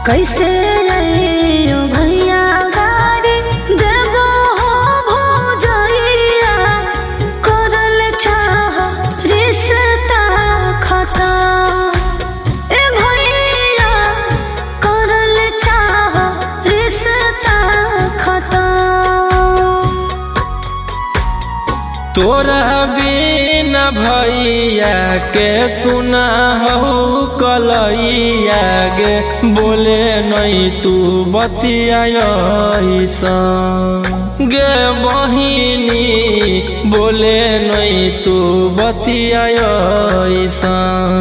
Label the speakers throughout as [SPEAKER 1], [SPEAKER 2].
[SPEAKER 1] कैसे आइयो भैया गाड़ी देबो हो भौजैया करल चाह रिश्ता खता ए भैया करल चाह रिश्ता खता।
[SPEAKER 2] तोरा बिना भैया के सुना हो कलैया गे बोले नहीं तू बतियाइसा गे बहिनी बोले नहीं तू बतियाइसा।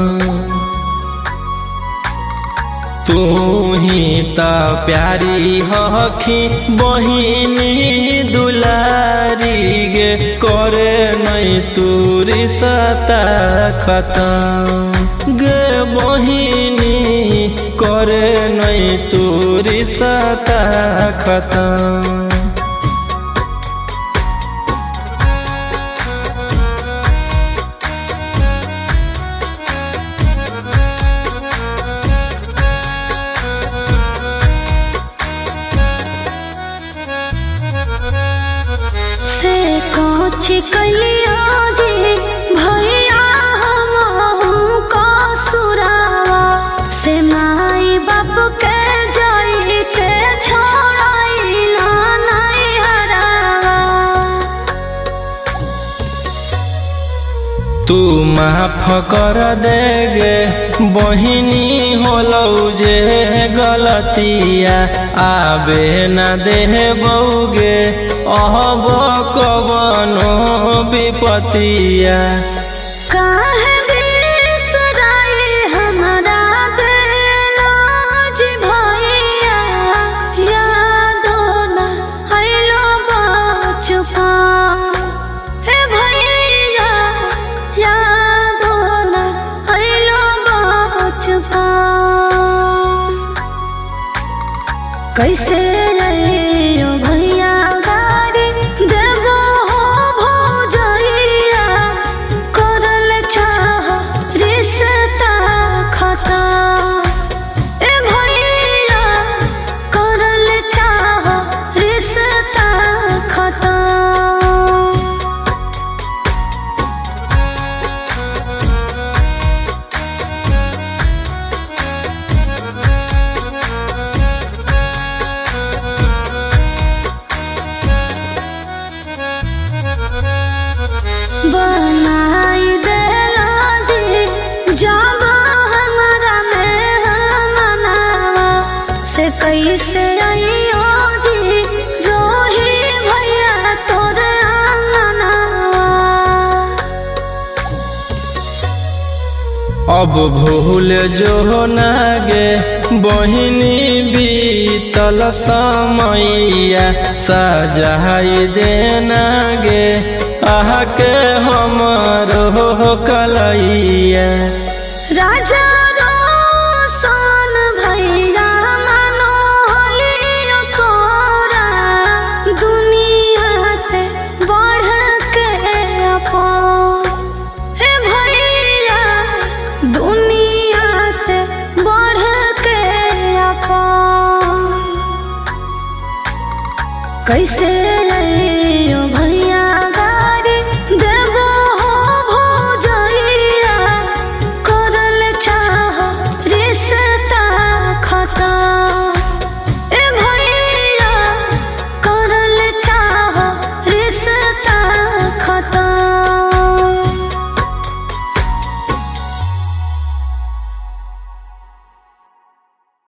[SPEAKER 2] तू ही ता प्यारी हखी बहिनी दुलारी गे करे नहीं तू रिश्ता खत्म गे बहिनी करे नहीं तू रिश्ता खत्म।
[SPEAKER 1] से कुछ कलियो जी भैया हम का सुरावा से माई बाप के जाइते छोड़ाइला नहीं हरावा।
[SPEAKER 2] तू माफ कर देगे बहिनी होलौ जे गलतिया आबे न देबौगे अहब कवनो विपतिया।
[SPEAKER 1] काहे बिसराई हमरा देलो जी भैया यादो न आइलो बचपन हे भैया यादो न आइलो बचपन। कैसे आइयो भैया गाड़ी देबो हो भौजैया करल चाह रिश्ता खता ए भैया करल चाह रिश्ता खता। बनाई देला जी जब हमरा में मनावा से कैसे आइयो जी रोही भैया तोर आंगनावा।
[SPEAKER 2] अब भूल जो ना गे बहिनी बीतल समैया सजाई देना गे आके हमरो कलैया।
[SPEAKER 1] राजा रोशन भैया मानो लियो तोरा दुनिया से बढ़ के अपन हे भैया दुनिया से बढ़ के अपन। कैसे